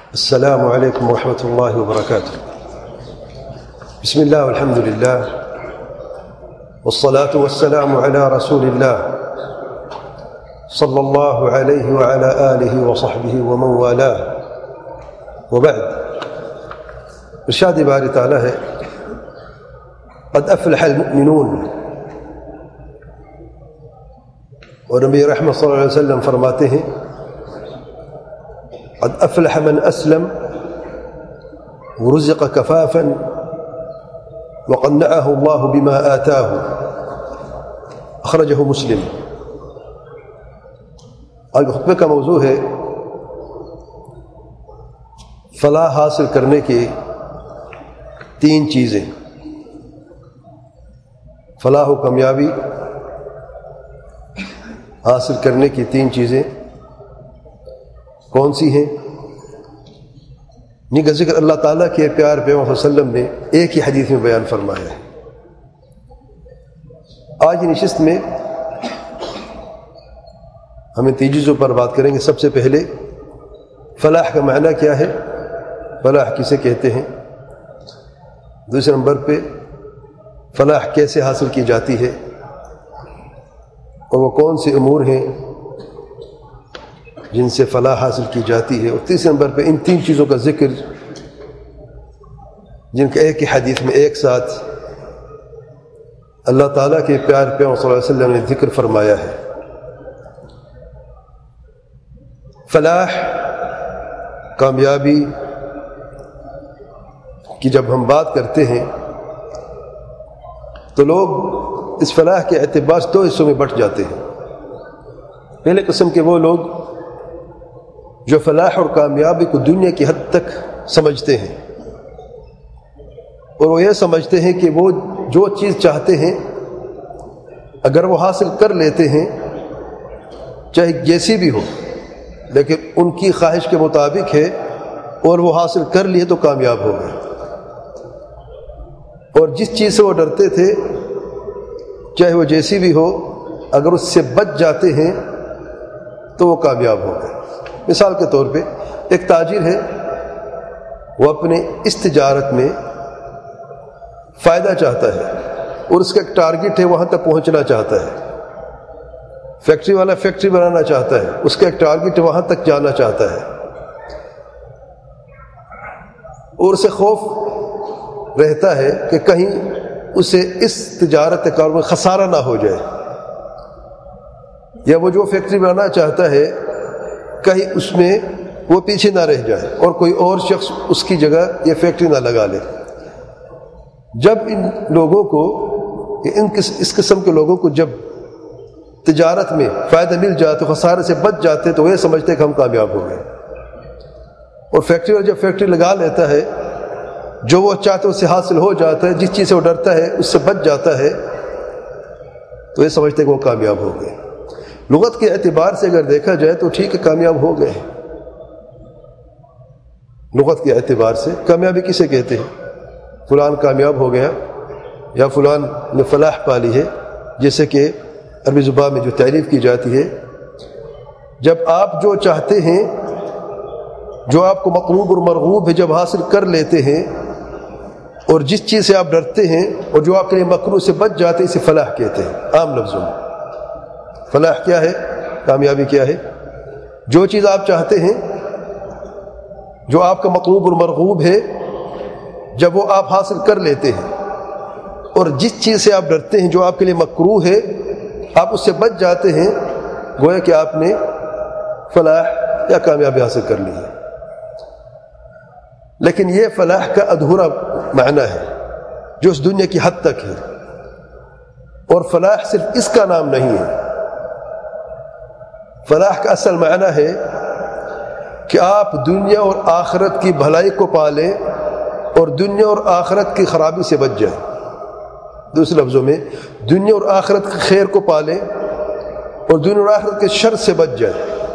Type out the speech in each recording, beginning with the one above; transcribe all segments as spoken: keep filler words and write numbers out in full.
السلام عليكم ورحمة الله وبركاته. بسم الله والحمد لله والصلاة والسلام على رسول الله صلى الله عليه وعلى آله وصحبه ومن والاه وبعد. ارشاد باری تعالی ہے قد افلح المؤمنون، اور نبی رحمت صلی اللہ علیہ وسلم فرماتے ہیں قد افلح من اسلم ورزق کفافا وقنعه الله بما آتاه، اخرجه مسلم. آج خطبے کا موضوع ہے فلاح حاصل کرنے کی تین چیزیں. فلاح و کامیابی حاصل کرنے کی تین چیزیں کون سی ہیں؟ جن کا ذکر اللہ تعالیٰ کے پیار پیغمبر صلی اللہ علیہ وسلم نے ایک ہی حدیث میں بیان فرمایا ہے. آج کی نشست میں ہم ان تین چیزوں پر بات کریں گے. سب سے پہلے فلاح کا معنی کیا ہے، فلاح کسے کہتے ہیں. دوسرے نمبر پہ فلاح کیسے حاصل کی جاتی ہے اور وہ کون سے امور ہیں جن سے فلاح حاصل کی جاتی ہے. اور تیسرے نمبر پہ ان تین چیزوں کا ذکر جن کا ایک ہی حدیث میں ایک ساتھ اللہ تعالیٰ کے پیار پیغمبر صلی اللہ علیہ وسلم نے ذکر فرمایا ہے. فلاح کامیابی کی جب ہم بات کرتے ہیں تو لوگ اس فلاح کے اعتبار سے دو حصوں میں بٹ جاتے ہیں. پہلے قسم کے وہ لوگ جو فلاح اور کامیابی کو دنیا کی حد تک سمجھتے ہیں، اور وہ یہ سمجھتے ہیں کہ وہ جو چیز چاہتے ہیں اگر وہ حاصل کر لیتے ہیں چاہے جیسی بھی ہو لیکن ان کی خواہش کے مطابق ہے اور وہ حاصل کر لیے تو کامیاب ہو گئے. اور جس چیز سے وہ ڈرتے تھے چاہے وہ جیسی بھی ہو اگر اس سے بچ جاتے ہیں تو وہ کامیاب ہو گئے. مثال کے طور پہ ایک تاجر ہے، وہ اپنے اس تجارت میں فائدہ چاہتا ہے اور اس کا ایک ٹارگٹ ہے، وہاں تک پہنچنا چاہتا ہے. فیکٹری والا فیکٹری بنانا چاہتا ہے، اس کا ایک ٹارگٹ ہے، وہاں تک جانا چاہتا ہے. اور اسے خوف رہتا ہے کہ کہیں اسے اس تجارت کے کار میں خسارہ نہ ہو جائے، یا وہ جو فیکٹری بنانا چاہتا ہے کہیں اس میں وہ پیچھے نہ رہ جائے اور کوئی اور شخص اس کی جگہ یہ فیکٹری نہ لگا لے. جب ان لوگوں کو ان اس قسم کے لوگوں کو جب تجارت میں فائدہ مل جاتا، خسارے سے بچ جاتے تو وہ سمجھتے کہ ہم کامیاب ہو گئے. اور فیکٹری اور جب فیکٹری لگا لیتا ہے جو وہ چاہتے اس سے حاصل ہو جاتا ہے، جس چیز سے وہ ڈرتا ہے اس سے بچ جاتا ہے تو یہ سمجھتے کہ وہ کامیاب ہو گئے. لغت کے اعتبار سے اگر دیکھا جائے تو ٹھیک ہے، کامیاب ہو گئے. لغت کے اعتبار سے کامیابی کسے کہتے ہیں؟ فلان کامیاب ہو گیا یا فلان نے فلاح پا لی ہے. جیسے کہ عربی زبان میں جو تعریف کی جاتی ہے، جب آپ جو چاہتے ہیں، جو آپ کو مطلوب اور مرغوب ہے، جب حاصل کر لیتے ہیں اور جس چیز سے آپ ڈرتے ہیں اور جو آپ کے لیے مکروہ سے بچ جاتے ہیں، اسے فلاح کہتے ہیں. عام لفظوں میں فلاح کیا ہے، کامیابی کیا ہے؟ جو چیز آپ چاہتے ہیں، جو آپ کا مطلوب اور مرغوب ہے، جب وہ آپ حاصل کر لیتے ہیں اور جس چیز سے آپ ڈرتے ہیں، جو آپ کے لیے مکروہ ہے، آپ اس سے بچ جاتے ہیں، گویا کہ آپ نے فلاح یا کامیابی حاصل کر لی ہے. لیکن یہ فلاح کا ادھورا معنی ہے جو اس دنیا کی حد تک ہے، اور فلاح صرف اس کا نام نہیں ہے. فلاح کا اصل معنی ہے کہ آپ دنیا اور آخرت کی بھلائی کو پالیں اور دنیا اور آخرت کی خرابی سے بچ جائیں. دوسرے لفظوں میں دنیا اور آخرت کے خیر کو پالیں اور دنیا اور آخرت کے شر سے بچ جائیں.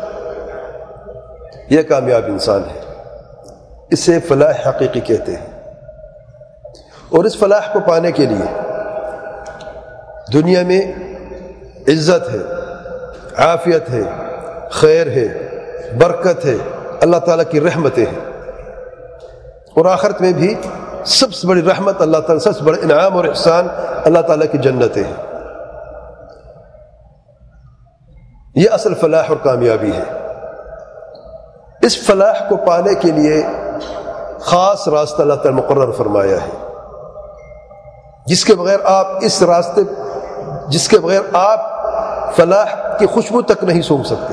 یہ کامیاب انسان ہے، اسے فلاح حقیقی کہتے ہیں. اور اس فلاح کو پانے کے لیے دنیا میں عزت ہے، عافیت ہے، خیر ہے، برکت ہے، اللہ تعالیٰ کی رحمتیں ہیں. اور آخرت میں بھی سب سے بڑی رحمت اللہ تعالیٰ، سب سے بڑا انعام اور احسان اللہ تعالیٰ کی جنتیں ہیں۔ یہ اصل فلاح اور کامیابی ہے۔ اس فلاح کو پانے کے لیے خاص راستہ اللہ تعالیٰ مقرر فرمایا ہے، جس کے بغیر آپ اس راستے جس کے بغیر آپ فلاح کی خوشبو تک نہیں سونگھ سکتے۔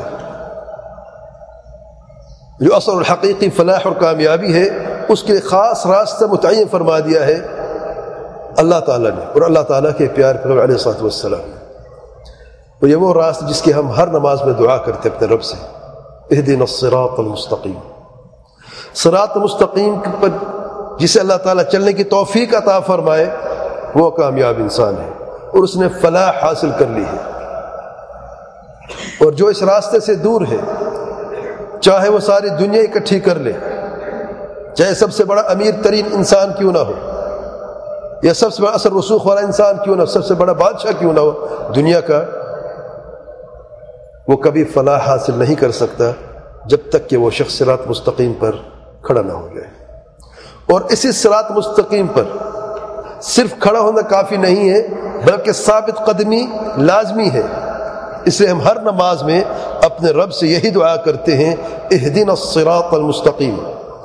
جو اصل اور حقیقی فلاح اور کامیابی ہے، اس کے خاص راستہ متعین فرما دیا ہے اللہ تعالیٰ نے اور اللہ تعالیٰ کے پیارے پیغمبر علیہ الصلوۃ والسلام نے۔ اور یہ وہ راستہ جس کی ہم ہر نماز میں دعا کرتے اپنے رب سے، اہدنا الصراط المستقیم۔ صراط مستقیم پر جسے اللہ تعالیٰ چلنے کی توفیق عطا فرمائے، وہ کامیاب انسان ہے اور اس نے فلاح حاصل کر لی ہے۔ اور جو اس راستے سے دور ہے، چاہے وہ ساری دنیا اکٹھی کر لے، چاہے سب سے بڑا امیر ترین انسان کیوں نہ ہو، یا سب سے بڑا اثر رسوخ والا انسان کیوں نہ ہو، سب سے بڑا بادشاہ کیوں نہ ہو دنیا کا، وہ کبھی فلاح حاصل نہیں کر سکتا جب تک کہ وہ شخص صراط مستقیم پر کھڑا نہ ہو جائے۔ اور اسی صراط مستقیم پر صرف کھڑا ہونا کافی نہیں ہے، بلکہ ثابت قدمی لازمی ہے۔ اس لیے ہم ہر نماز میں اپنے رب سے یہی دعا کرتے ہیں، اہدنا الصراط المستقیم۔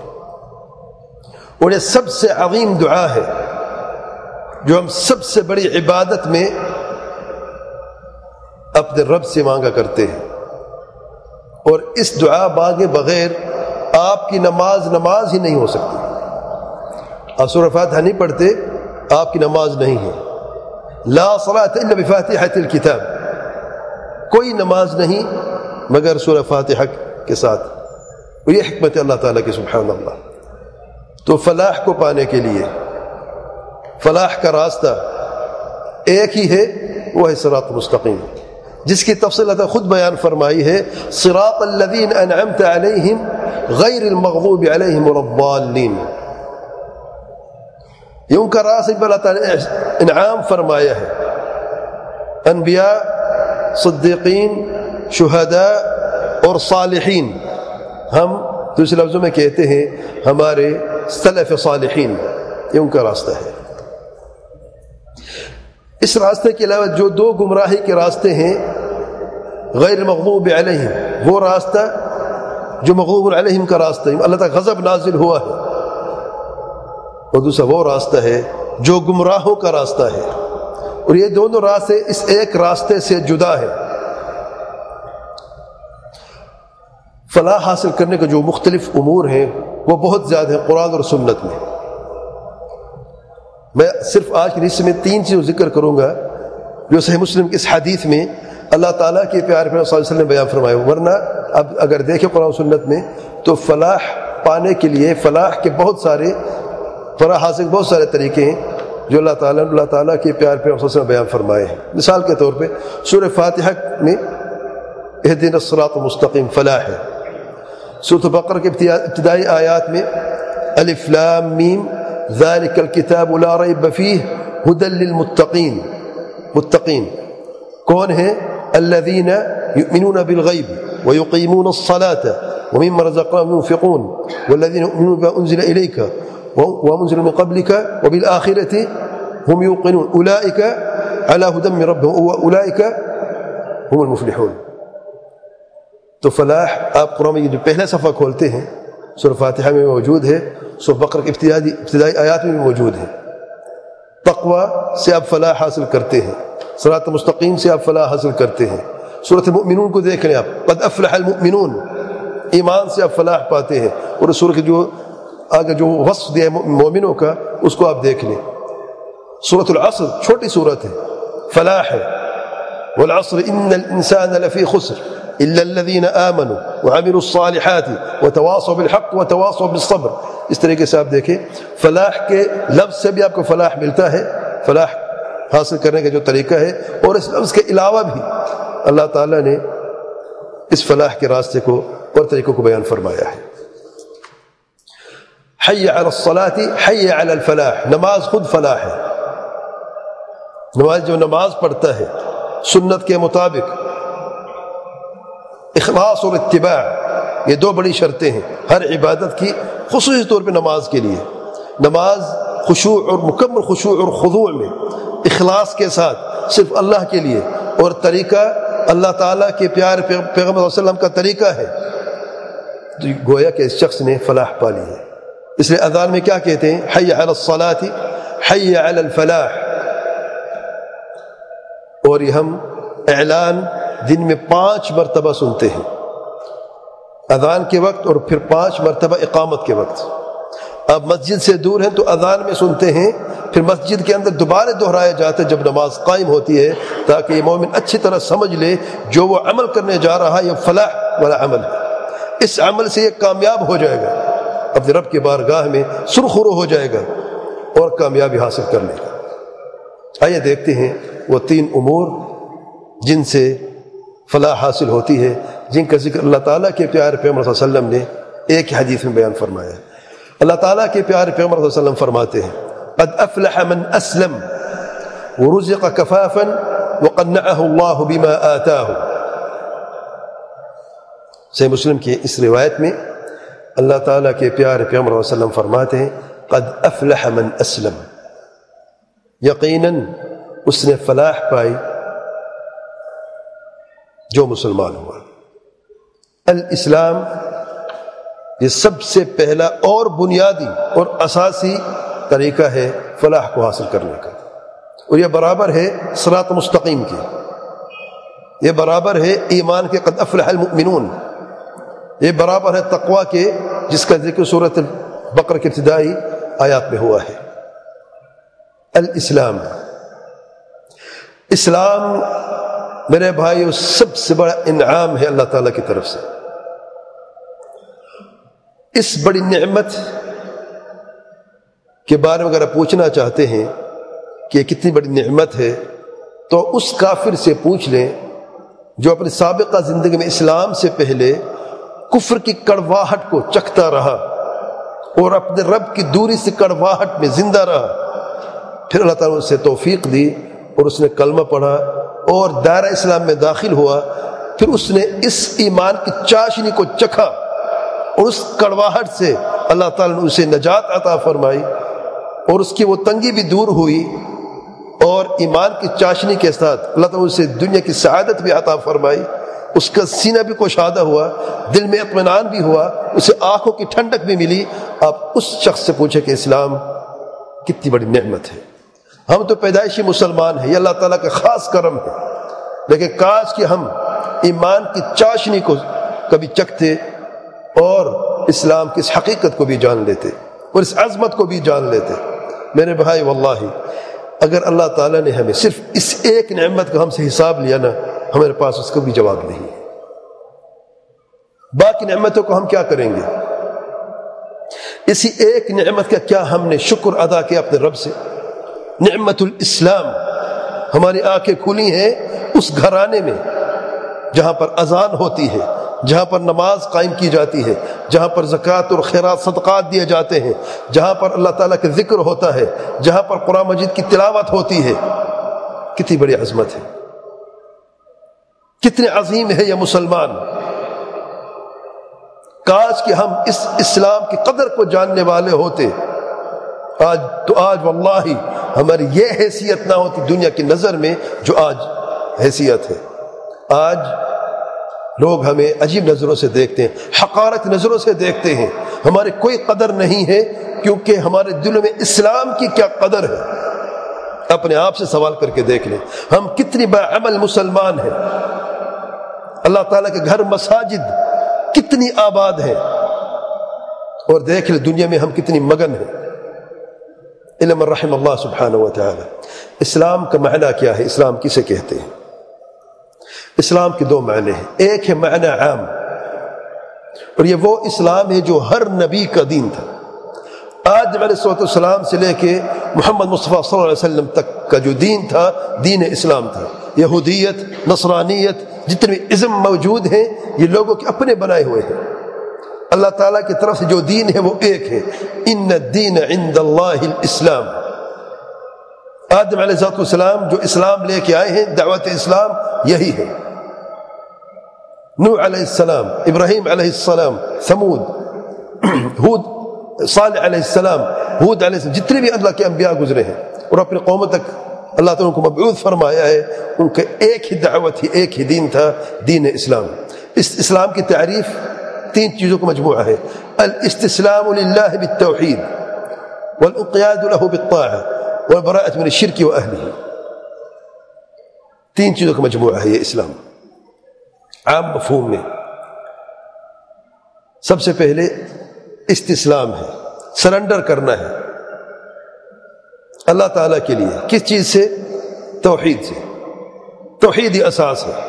اور یہ سب سے عظیم دعا ہے جو ہم سب سے بڑی عبادت میں اپنے رب سے مانگا کرتے ہیں۔ اور اس دعا مانگے بغیر آپ کی نماز نماز ہی نہیں ہو سکتی۔ آپ سورہ فاتحہ نہیں پڑھتے، آپ کی نماز نہیں ہے۔ لا صلاۃ الا بفاتحۃ الکتاب، کوئی نماز نہیں مگر سورہ فاتحہ کے ساتھ۔ اور یہ حکمت اللہ تعالیٰ کی، سبحان اللہ۔ تو فلاح کو پانے کے لیے فلاح کا راستہ ایک ہی ہے، وہ ہے صراط مستقیم، جس کی تفصیل اللہ خود بیان فرمائی ہے، صراط الذین انعمت علیہم غیر المغضوب علیہم ولا الضالین۔ یہ ان کا راستہ پر اللہ تعالیٰ نے انعام فرمایا ہے، انبیاء، صدیقین، شہداء اور صالحین۔ ہم دوسرے لفظوں میں کہتے ہیں ہمارے سلف صالحین، یہ ان کا راستہ ہے۔ اس راستے کے علاوہ جو دو گمراہی کے راستے ہیں، غیر مغضوب علیہم، وہ راستہ جو مغضوب علیہم کا راستہ ہے، اللہ تعالیٰ غضب نازل ہوا ہے، اور دوسرا وہ راستہ ہے جو گمراہوں کا راستہ ہے۔ اور یہ دونوں راستے اس ایک راستے سے جدا ہے۔ فلاح حاصل کرنے کے جو مختلف امور ہیں وہ بہت زیادہ ہیں قرآن اور سنت میں۔ میں صرف آج کے حصے میں تین چیزوں ذکر کروں گا جو صحیح مسلم کی اس حدیث میں اللہ تعالیٰ کے پیارے پیغمبر صلی اللہ علیہ وسلم نے بیان فرمایا۔ ورنہ اب اگر دیکھیں قرآن و سنت میں تو فلاح پانے کے لیے فلاح کے بہت سارے فلاح حاصل کے بہت سارے طریقے ہیں جو اللہ تعالیٰ اللہ تعالیٰ کے پیارے پیغمبر صلی اللہ علیہ وسلم نے بیان فرمائے ہیں۔ مثال کے طور پہ سورہ فاتحہ میں اہدنا الصراط المستقیم فلاح ہے۔ سورۃ بقرہ کے ابتدائی آیات میں الف لام میم ذالک الکتاب لا ریب فیہ ھدی للمتقین، متقین کون ہیں؟ الذین یؤمنون بالغیب ویقیمون الصلاة ومما رزقناهم ينفقون والذین یؤمنون بما انزل الیک وما انزل من قبلک وبالآخرة هم یوقنون اولئک علی ھدی من ربهم واولئک هم المفلحون۔ تو فلاح آپ قرآن میں جو پہلا صفحہ کھولتے ہیں سورہ فاتحہ میں موجود ہے، سورہ بقرہ کی ابتدائی ابتدائی آیات میں بھی موجود ہے۔ تقوی سے آپ فلاح حاصل کرتے ہیں، صراط مستقیم سے آپ فلاح حاصل کرتے ہیں۔ سورۃ المؤمنون کو دیکھ لیں آپ، قد افلح المؤمنون، ایمان سے آپ فلاح پاتے ہیں۔ اور سورہ کے جو آگے جو وصف دیا ہے مومنوں کا اس کو آپ دیکھ لیں۔ سورۃ العصر چھوٹی سورت ہے، فلاح ہے، والعصر ان الانسان لفی خسر الا الذین آمنوا وعملوا الصالحات وتواصوا بالحق وتواصوا بالصبر۔ اس طریقے سے آپ دیکھیں فلاح کے لفظ سے بھی آپ کو فلاح ملتا ہے، فلاح حاصل کرنے کا جو طریقہ ہے، اور اس لفظ کے علاوہ بھی اللہ تعالیٰ نے اس فلاح کے راستے کو اور طریقوں کو بیان فرمایا ہے۔ حی علی الصلاۃ حی علی الفلاح، نماز خود فلاح ہے۔ نماز جو نماز پڑھتا ہے سنت کے مطابق اخلاص اور اتباع، یہ دو بڑی شرطیں ہیں ہر عبادت کی، خصوصی طور پہ نماز کے لیے۔ نماز خشوع اور مکمل خشوع اور خضوع میں، اخلاص کے ساتھ صرف اللہ کے لیے، اور طریقہ اللہ تعالیٰ کے پیار پیغمبر صلی اللہ علیہ وسلم کا طریقہ ہے، تو گویا کہ اس شخص نے فلاح پا لی ہے۔ اس لیے اذان میں کیا کہتے ہیں؟ حی علی الصلاۃ حی علی الفلاح۔ اور یہ ہم اعلان دن میں پانچ مرتبہ سنتے ہیں، اذان کے وقت اور پھر پانچ مرتبہ اقامت کے وقت۔ اب مسجد سے دور ہیں تو اذان میں سنتے ہیں، پھر مسجد کے اندر دوبارہ دہرایا جاتا ہے جب نماز قائم ہوتی ہے، تاکہ یہ مومن اچھی طرح سمجھ لے جو وہ عمل کرنے جا رہا ہے یہ فلاح والا عمل ہے، اس عمل سے یہ کامیاب ہو جائے گا، اپنے رب کی بارگاہ میں سرخرو ہو جائے گا اور کامیابی حاصل کر لے گا۔ آئیے دیکھتے ہیں وہ تین امور جن سے فلاح حاصل ہوتی ہے، جن کا ذکر اللہ تعالیٰ کے پیارے پیغمبر صلی اللہ علیہ وسلم نے ایک حدیث میں بیان فرمایا ہے۔ اللہ تعالیٰ کے پیارے پیغمبر صلی اللہ علیہ وسلم فرماتے ہیں قد افلح من اسلم ورزق کفافا وقنعه اللہ بما آتاہ۔ صحیح مسلم کی اس روایت میں اللہ تعالیٰ کے پیارے پیغمبر صلی اللہ علیہ وسلم فرماتے ہیں قد افلح من اسلم، یقیناً اس نے فلاح پائی جو مسلمان ہوا۔ الاسلام یہ سب سے پہلا اور بنیادی اور اساسی طریقہ ہے فلاح کو حاصل کرنے کا، اور یہ برابر ہے صراط مستقیم کی، یہ برابر ہے ایمان کے قد افلح المؤمنون، یہ برابر ہے تقوی کے جس کا ذکر سورۃ البقرہ کی ابتدائی آیات میں ہوا ہے۔ الاسلام، اسلام میرے بھائیو سب سے بڑا انعام ہے اللہ تعالیٰ کی طرف سے۔ اس بڑی نعمت کے بارے میں اگر آپ پوچھنا چاہتے ہیں کہ کتنی بڑی نعمت ہے، تو اس کافر سے پوچھ لیں جو اپنی سابقہ زندگی میں اسلام سے پہلے کفر کی کڑواہٹ کو چکھتا رہا اور اپنے رب کی دوری سے کڑواہٹ میں زندہ رہا، پھر اللہ تعالیٰ نے اسے توفیق دی اور اس نے کلمہ پڑھا اور دائرہ اسلام میں داخل ہوا، پھر اس نے اس ایمان کی چاشنی کو چکھا اور اس کڑواہٹ سے اللہ تعالیٰ نے اسے نجات عطا فرمائی اور اس کی وہ تنگی بھی دور ہوئی، اور ایمان کی چاشنی کے ساتھ اللہ تعالیٰ نے اسے دنیا کی سعادت بھی عطا فرمائی، اس کا سینہ بھی کشادہ ہوا، دل میں اطمینان بھی ہوا، اسے آنکھوں کی ٹھنڈک بھی ملی۔ آپ اس شخص سے پوچھیں کہ اسلام کتنی بڑی نعمت ہے۔ ہم تو پیدائشی مسلمان ہیں، یہ اللہ تعالیٰ کا خاص کرم ہے، لیکن کاش کہ ہم ایمان کی چاشنی کو کبھی چکھتے اور اسلام کی اس حقیقت کو بھی جان لیتے اور اس عظمت کو بھی جان لیتے۔ میرے بھائی واللہ اگر اللہ تعالیٰ نے ہمیں صرف اس ایک نعمت کا ہم سے حساب لیا نا، ہمارے پاس اس کا بھی جواب نہیں ہے۔ باقی نعمتوں کو ہم کیا کریں گے؟ اسی ایک نعمت کا کیا ہم نے شکر ادا کیا اپنے رب سے؟ نعمت الاسلام، ہماری آنکھیں کھلی ہیں اس گھرانے میں جہاں پر اذان ہوتی ہے، جہاں پر نماز قائم کی جاتی ہے، جہاں پر زکوٰۃ اور خیرات صدقات دیے جاتے ہیں، جہاں پر اللہ تعالیٰ کا ذکر ہوتا ہے، جہاں پر قرآن مجید کی تلاوت ہوتی ہے۔ کتنی بڑی عظمت ہے، کتنے عظیم ہے یہ مسلمان۔ کاش کہ ہم اس اسلام کی قدر کو جاننے والے ہوتے، آج تو آج واللہ ہماری یہ حیثیت نہ ہوتی دنیا کی نظر میں جو آج حیثیت ہے۔ آج لوگ ہمیں عجیب نظروں سے دیکھتے ہیں، حقارت نظروں سے دیکھتے ہیں، ہماری کوئی قدر نہیں ہے، کیونکہ ہمارے دلوں میں اسلام کی کیا قدر ہے۔ اپنے آپ سے سوال کر کے دیکھ لیں، ہم کتنی باعمل مسلمان ہیں، اللہ تعالیٰ کے گھر مساجد کتنی آباد ہیں، اور دیکھ لیں دنیا میں ہم کتنی مگن ہیں۔ علم الرحم اللہ سبحانہ و تعالی۔ اسلام کا معنی کیا ہے؟ اسلام کسے کہتے ہیں؟ اسلام کے دو معنی ہیں، ایک ہے معنی عام، اور یہ وہ اسلام ہے جو ہر نبی کا دین تھا۔ آدم علیہ الصلوۃ والسلام سے لے کے محمد مصطفیٰ صلی اللہ علیہ وسلم تک کا جو دین تھا دین اسلام تھا۔ یہودیت، نصرانیت، جتنے بھی ازم موجود ہیں یہ لوگوں کے اپنے بنائے ہوئے ہیں۔ اللہ تعالیٰ کی طرف سے جو دین ہے وہ ایک ہے، ان الدین عند اللہ الاسلام۔ آدم علیہ السلام جو اسلام لے کے آئے ہیں، دعوت اسلام یہی ہے۔ نوح علیہ السلام، ابراہیم علیہ السلام، ثمود، ہود، صالح علیہ السلام، ہود علیہ السلام، جتنے بھی اللہ کے انبیاء گزرے ہیں اور اپنے قوموں تک اللہ تعالیٰ کو مبعوث فرمایا ہے، ان کا ایک ہی دعوت تھی، ایک ہی دین تھا، دین اسلام۔ اس اسلام کی تعریف تین چیزوں کا مجموعہ ہے: الاستسلام للہ بالتوحید، والانقیاد له بالطاعہ، والبراءۃ من الشرک واہلہ۔ تین چیزوں کا مجموعہ ہے یہ اسلام عام مفہوم میں۔ سب سے پہلے استسلام ہے، سرنڈر کرنا ہے اللہ تعالیٰ کے لیے۔ کس چیز سے؟ توحید سے۔ توحید ہی اساس ہے،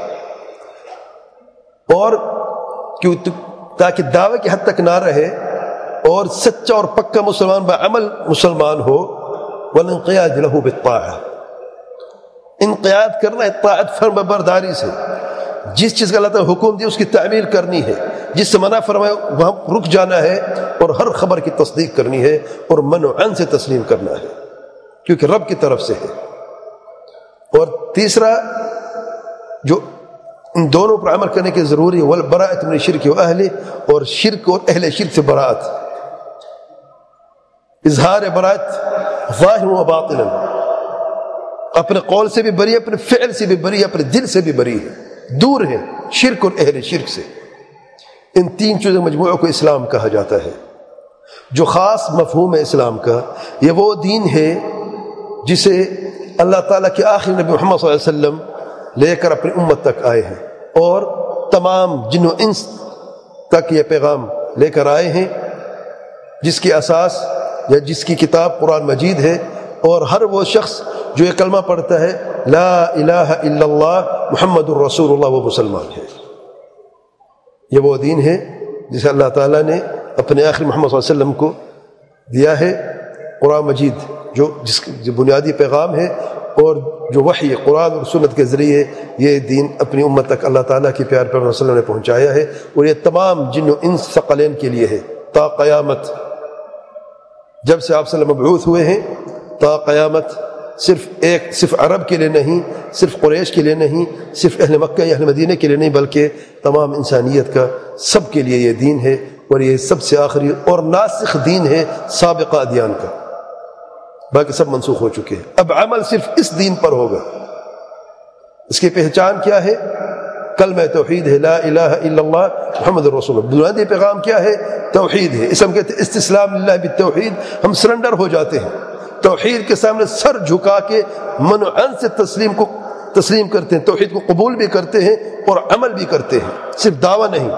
اور کیوں؟ تاکہ دعوے کی حد تک نہ رہے اور سچا اور پکا مسلمان بعمل مسلمان ہو۔ والانقیاد له بالطاعہ، انقیاد کرنا ہے طاعت فرما برداری سے۔ جس چیز کا اللہ تعالیٰ حکم دی اس کی تعمیل کرنی ہے، جس سے منع فرمائے وہاں رک جانا ہے، اور ہر خبر کی تصدیق کرنی ہے، اور من و عن سے تسلیم کرنا ہے، کیونکہ رب کی طرف سے ہے۔ اور تیسرا جو ان دونوں پر عمل کرنے کی ضروری ہے، والبراءۃ من الشرک واہلہ، اور شرک اور اہل شرک سے براءت، اظہار براءت ظاہر و باطنا، اپنے قول سے بھی بری، اپنے فعل سے بھی بری، اپنے دل سے بھی بری ہے، دور ہے شرک اور اہل شرک سے۔ ان تین چیزوں مجموعوں کو اسلام کہا جاتا ہے۔ جو خاص مفہوم ہے اسلام کا، یہ وہ دین ہے جسے اللہ تعالیٰ کے آخری نبی محمد صلی اللہ علیہ وسلم لے کر اپنی امت تک آئے ہیں، اور تمام جن و انس تک یہ پیغام لے کر آئے ہیں، جس کی اساس یا جس کی کتاب قرآن مجید ہے۔ اور ہر وہ شخص جو یہ کلمہ پڑھتا ہے لا الہ الا اللہ محمد الرسول اللہ، وہ مسلمان ہے۔ یہ وہ دین ہے جسے اللہ تعالیٰ نے اپنے آخری محمد صلی اللہ علیہ وسلم کو دیا ہے، قرآن مجید جو جس جو بنیادی پیغام ہے، اور جو وحی قرآن اور سنت کے ذریعے یہ دین اپنی امت تک اللہ تعالیٰ کی پیار پیغمبر صلی اللہ علیہ وسلم نے پہنچایا ہے، اور یہ تمام جن و انس ثقلین کے لیے ہے تا قیامت۔ جب سے آپ صلی اللہ علیہ وسلم مبعوث ہوئے ہیں تا قیامت، صرف ایک صرف عرب کے لیے نہیں، صرف قریش کے لیے نہیں، صرف اہل مکہ یا اہل مدینہ کے لیے نہیں، بلکہ تمام انسانیت کا، سب کے لیے یہ دین ہے، اور یہ سب سے آخری اور ناسخ دین ہے سابقہ ادیان کا۔ باقی سب منسوخ ہو چکے ہیں، اب عمل صرف اس دین پر ہوگا۔ اس کی پہچان کیا ہے؟ کلمہ توحید ہے، لا الہ الا اللہ محمد الرسول اللہ۔ بنیادی پیغام کیا ہے؟ توحید ہے۔ اس ہم کہتے ہیں استسلام للہ بالتوحید، ہم سرنڈر ہو جاتے ہیں، توحید کے سامنے سر جھکا کے من و عن سے تسلیم کو تسلیم کرتے ہیں، توحید کو قبول بھی کرتے ہیں اور عمل بھی کرتے ہیں، صرف دعویٰ نہیں۔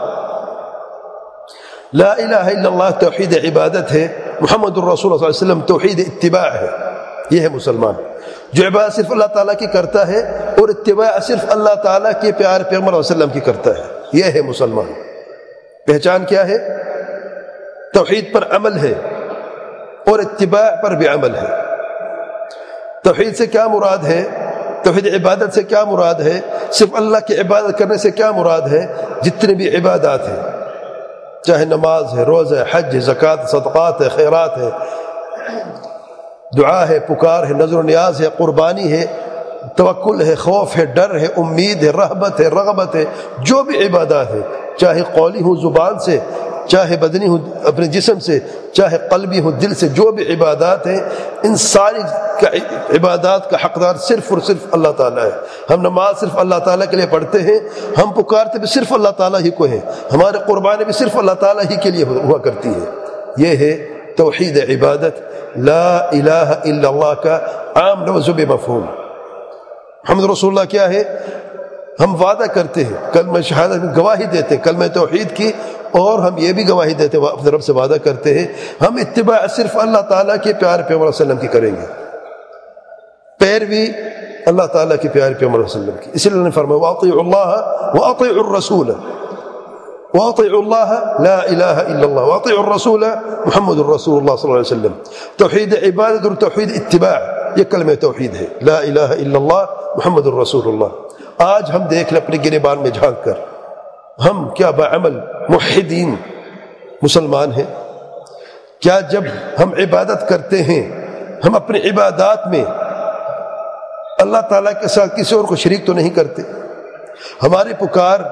لا الہ الا اللہ توحید عبادت ہے، محمد الرسول صلی اللہ علیہ وسلم توحید اتباع ہے۔ یہ ہے مسلمان جو عبادت صرف اللہ تعالیٰ کی کرتا ہے، اور اتباع صرف اللہ تعالیٰ کے پیارے پیغمبر صلی اللہ علیہ وسلم کی کرتا ہے۔ یہ ہے مسلمان۔ پہچان کیا ہے؟ توحید پر عمل ہے، اور اتباع پر بھی عمل ہے۔ توحید سے کیا مراد ہے؟ توحید عبادت سے کیا مراد ہے؟ صرف اللہ کی عبادت کرنے سے کیا مراد ہے؟ جتنے بھی عبادات ہیں، چاہے نماز ہے، روزہ ہے، حج ہے، زکوٰۃ، صدقات ہے، خیرات ہے، دعا ہے، پکار ہے، نظر و نیاز ہے، قربانی ہے، توکل ہے، خوف ہے، ڈر ہے، امید ہے، رغبت ہے، رغبت ہے، جو بھی عبادات ہے، چاہے قولی ہوں زبان سے، چاہے بدنی ہوں اپنے جسم سے، چاہے قلبی ہوں دل سے، جو بھی عبادات ہیں، ان ساری عبادات کا حقدار صرف اور صرف اللہ تعالیٰ ہے۔ ہم نماز صرف اللہ تعالیٰ کے لیے پڑھتے ہیں، ہم پکارتے بھی صرف اللہ تعالیٰ ہی کو ہیں، ہمارے قربانی بھی صرف اللہ تعالیٰ ہی کے لیے ہوا کرتی ہے۔ یہ ہے توحید عبادت، لا الہ الا اللہ کا عام لفظ و مفہوم۔ محمد رسول اللہ کیا ہے؟ ہم وعدہ کرتے ہیں، کلمہ شہادت میں گواہی دیتے ہیں کلمہ توحید کی، اور ہم یہ بھی گواہی دیتے ہیں، اپنے رب سے وعدہ کرتے ہیں ہم اتباع صرف اللہ تعالیٰ کے پیارے پیغمبر صلی اللہ علیہ وسلم کی کریں گے، پیروی اللہ تعالیٰ کے پیارے پیغمبر صلی اللہ علیہ وسلم کی۔ اس لیے اللہ نے فرمایا وَأَطِيعُوا اللَّهَ وَأَطِيعُوا الرَّسُولَ، وَأَطِيعُوا اللَّهَ لا الہ الا اللہ، وَأَطِيعُوا الرَّسُولَ محمد الرسول اللہ صلی اللہ علیہ وسلم۔ توحید عبادت اور توحید اتباع، یہ کلمہ توحید ہے، لا الہ الا اللہ محمد الرسول اللہ۔ آج ہم دیکھ لیں اپنے گریبان میں جھانک کر، ہم کیا بعمل موحدین مسلمان ہیں؟ کیا جب ہم عبادت کرتے ہیں، ہم اپنی عبادات میں اللہ تعالیٰ کے ساتھ کسی اور کو شریک تو نہیں کرتے؟ ہماری پکار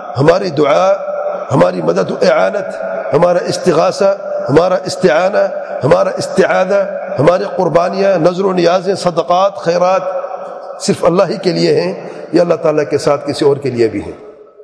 ہماری دعا، ہماری مدد و اعانت، ہمارا استغاثہ، ہمارا استعانہ، ہمارا استعاذہ، ہماری قربانیاں، نذر و نیازیں، صدقات، خیرات صرف اللہ ہی کے لیے ہیں یا اللہ تعالیٰ کے ساتھ کسی اور کے لیے بھی ہیں؟